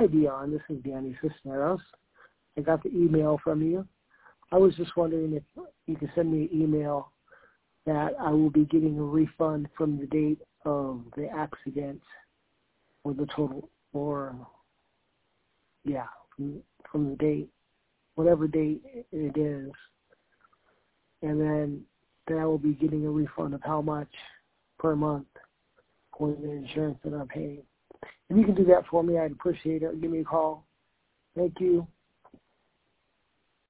Hi, Dion. This is Danny Cisneros. I got the email from you. I was just wondering if you could send me an email that I will be getting a refund from the date of the accident or the total, or, from the date, whatever date it is. And then I will be getting a refund of how much per month for the insurance that I'm paying. If you can do that for me, I'd appreciate it. Give me a call. Thank you.